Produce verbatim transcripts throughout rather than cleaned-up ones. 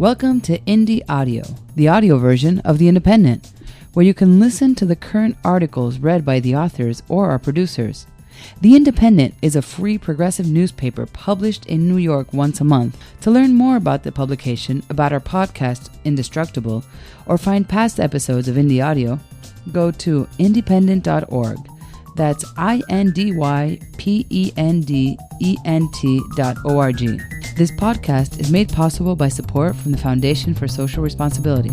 Welcome to Indie Audio, the audio version of The Independent, where you can listen to the current articles read by the authors or our producers. The Independent is a free progressive newspaper published in New York once a month. To learn more about the publication, about our podcast, Indestructible, or find past episodes of Indie Audio, go to independent dot org. That's I N D Y P E N D E N T dot O R G. This podcast is made possible by support from the Foundation for Social Responsibility.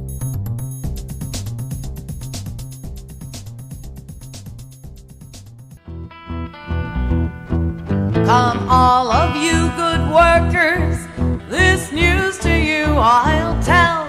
Come all of you good workers, this news to you I'll tell.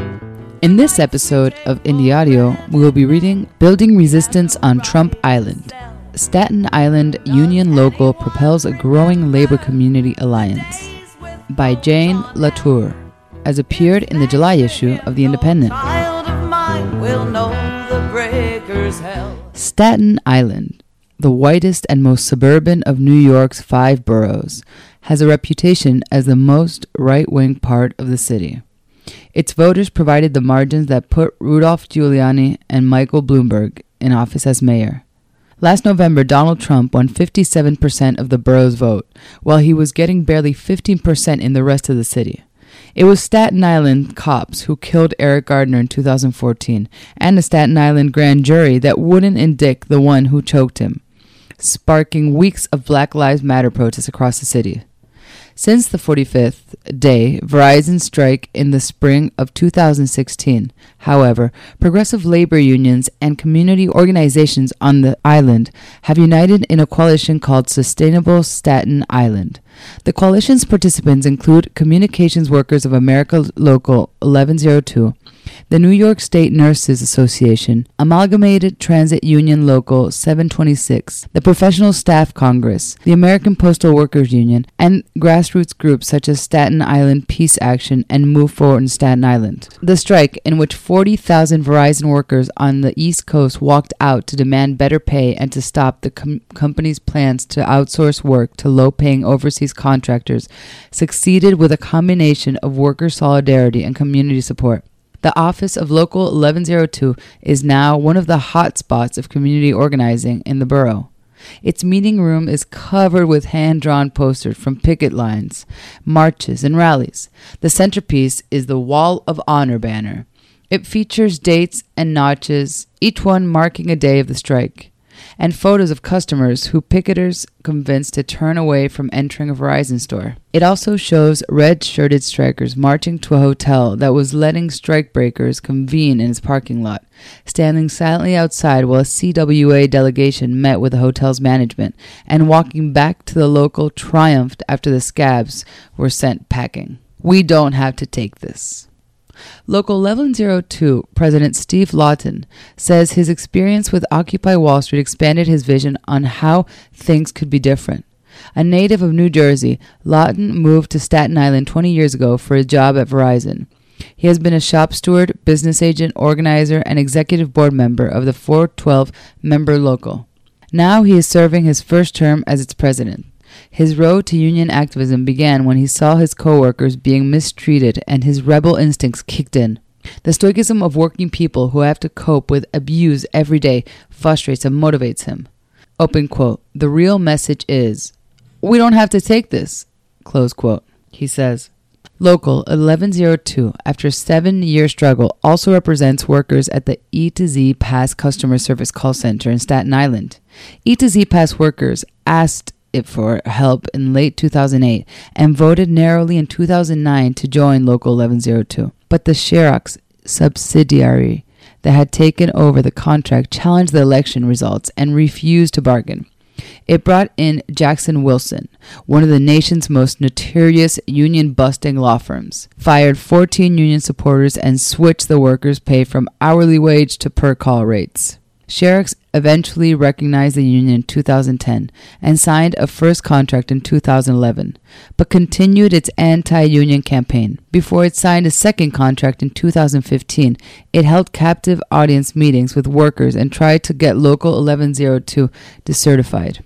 In this episode of Indie Audio, we will be reading Building Resistance on Trump Island. Staten Island Union Local propels a growing labor community alliance by Jane Latour, as appeared in the July issue of The Independent. Child of mine will know the breaker's hell. Staten Island, the whitest and most suburban of New York's five boroughs, has a reputation as the most right-wing part of the city. Its voters provided the margins that put Rudolph Giuliani and Michael Bloomberg in office as mayor. Last November, Donald Trump won fifty-seven percent of the borough's vote, while he was getting barely fifteen percent in the rest of the city. It was Staten Island cops who killed Eric Gardner in two thousand fourteen, and a Staten Island grand jury that wouldn't indict the one who choked him, sparking weeks of Black Lives Matter protests across the city. Since the forty-fifth day Verizon strike in the spring of two thousand sixteen, however, progressive labor unions and community organizations on the island have united in a coalition called Sustainable Staten Island. The coalition's participants include Communications Workers of America Local eleven oh two, the New York State Nurses Association, Amalgamated Transit Union Local seven twenty-six, the Professional Staff Congress, the American Postal Workers Union, and grassroots groups such as Staten Island Peace Action and Move Forward in Staten Island. The strike, in which forty thousand Verizon workers on the East Coast walked out to demand better pay and to stop the com- company's plans to outsource work to low-paying overseas contractors, succeeded with a combination of worker solidarity and community support. The office of Local eleven oh two is now one of the hot spots of community organizing in the borough. Its meeting room is covered with hand-drawn posters from picket lines, marches, and rallies. The centerpiece is the Wall of Honor banner. It features dates and notches, each one marking a day of the strike, and photos of customers who picketers convinced to turn away from entering a Verizon store. It also shows red-shirted strikers marching to a hotel that was letting strikebreakers convene in its parking lot, standing silently outside while a C W A delegation met with the hotel's management, and walking back to the local triumphed after the scabs were sent packing. We don't have to take this. Local eleven oh two President Steve Lawton says his experience with Occupy Wall Street expanded his vision on how things could be different. A native of New Jersey, Lawton moved to Staten Island twenty years ago for a job at Verizon. He has been a shop steward, business agent, organizer, and executive board member of the four twelve member local. Now he is serving his first term as its president. His road to union activism began when he saw his coworkers being mistreated and his rebel instincts kicked in. The stoicism of working people who have to cope with abuse every day frustrates and motivates him. Open quote. The real message is, we don't have to take this. Close quote. He says. Local eleven oh two, after a seven-year struggle, also represents workers at the E to Z Pass customer service call center in Staten Island. E to Z Pass workers asked it for help in late two thousand eight and voted narrowly in two thousand nine to join Local eleven oh two. But the Xerox subsidiary that had taken over the contract challenged the election results and refused to bargain. It brought in Jackson Wilson, one of the nation's most notorious union-busting law firms, fired fourteen union supporters, and switched the workers' pay from hourly wage to per-call rates. Xerox eventually recognized the union in two thousand ten and signed a first contract in two thousand eleven, but continued its anti-union campaign. Before it signed a second contract in two thousand fifteen, it held captive audience meetings with workers and tried to get Local eleven oh two decertified.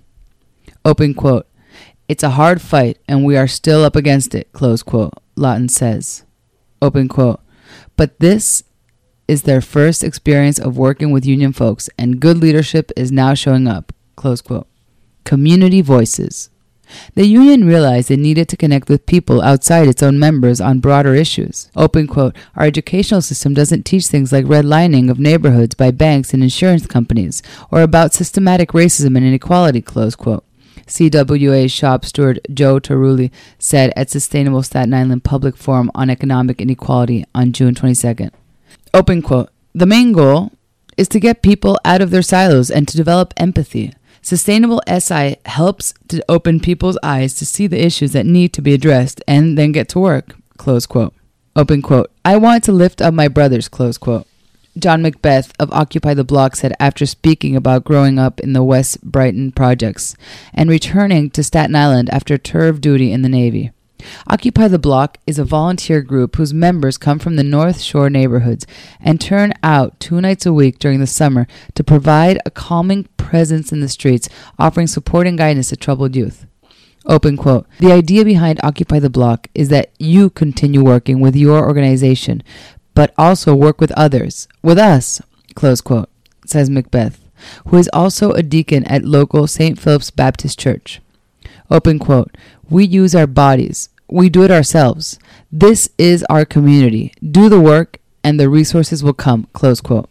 Open quote. It's a hard fight, and we are still up against it, close quote, Lawton says. Open quote. But this is their first experience of working with union folks, and good leadership is now showing up. Close quote. Community voices. The union realized it needed to connect with people outside its own members on broader issues. Open quote. Our educational system doesn't teach things like redlining of neighborhoods by banks and insurance companies, or about systematic racism and inequality. Close quote. C W A shop steward Joe Tarulli said at Sustainable Staten Island Public Forum on Economic Inequality on June twenty-second. Open quote. The main goal is to get people out of their silos and to develop empathy. Sustainable S I helps to open people's eyes to see the issues that need to be addressed and then get to work. Close quote. Open quote. I want to lift up my brothers. Close quote. John Macbeth of Occupy the Block said after speaking about growing up in the West Brighton projects and returning to Staten Island after tour of duty in the Navy. Occupy the Block is a volunteer group whose members come from the North Shore neighborhoods and turn out two nights a week during the summer to provide a calming presence in the streets, offering support and guidance to troubled youth. Open quote. The idea behind Occupy the Block is that you continue working with your organization, but also work with others, with us, close quote, says Macbeth, who is also a deacon at local Saint Philip's Baptist Church. Open quote. We use our bodies. We do it ourselves. This is our community. Do the work and the resources will come, close quote.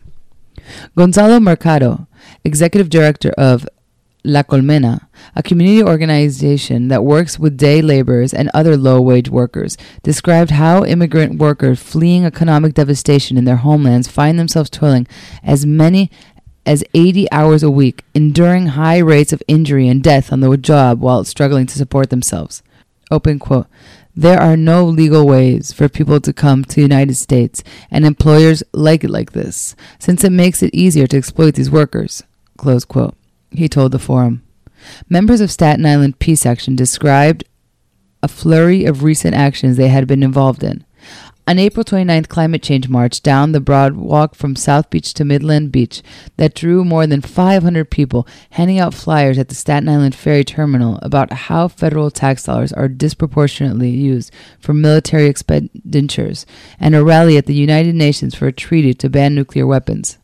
Gonzalo Mercado, executive director of La Colmena, a community organization that works with day laborers and other low-wage workers, described how immigrant workers fleeing economic devastation in their homelands find themselves toiling as many as eighty hours a week, enduring high rates of injury and death on the job while struggling to support themselves. Open quote. There are no legal ways for people to come to the United States, and employers like it like this, since it makes it easier to exploit these workers, close quote, he told the forum. Members of Staten Island Peace Action described a flurry of recent actions they had been involved in. An April twenty-ninth climate change march down the broad walk from South Beach to Midland Beach that drew more than five hundred people, handing out flyers at the Staten Island Ferry Terminal about how federal tax dollars are disproportionately used for military expenditures, and a rally at the United Nations for a treaty to ban nuclear weapons.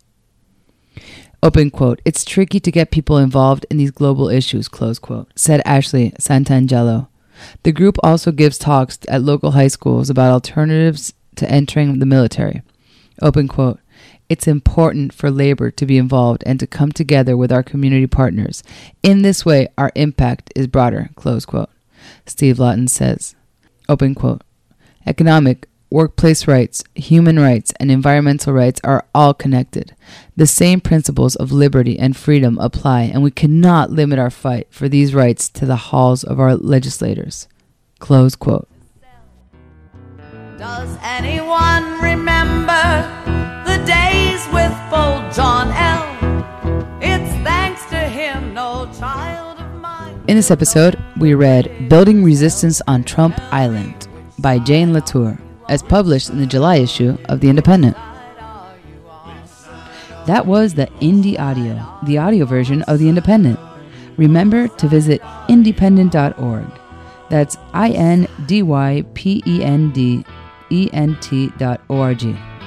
Open quote. It's tricky to get people involved in these global issues, close quote, said Ashley Santangelo. The group also gives talks at local high schools about alternatives to entering the military. Open quote. It's important for labor to be involved and to come together with our community partners. In this way, our impact is broader, close quote. Steve Lawton says, open quote. Economic, workplace rights, human rights, and environmental rights are all connected. The same principles of liberty and freedom apply, and we cannot limit our fight for these rights to the halls of our legislators. Close quote. Does anyone remember the days with bold John L? It's thanks to him no child of mine. In this episode, we read Building Resistance on Trump Island by Jane Latour, as published in the July issue of The Independent. That was the Indie Audio, the audio version of The Independent. Remember to visit independent dot org. That's I N D Y P E N D E N T dot O R G.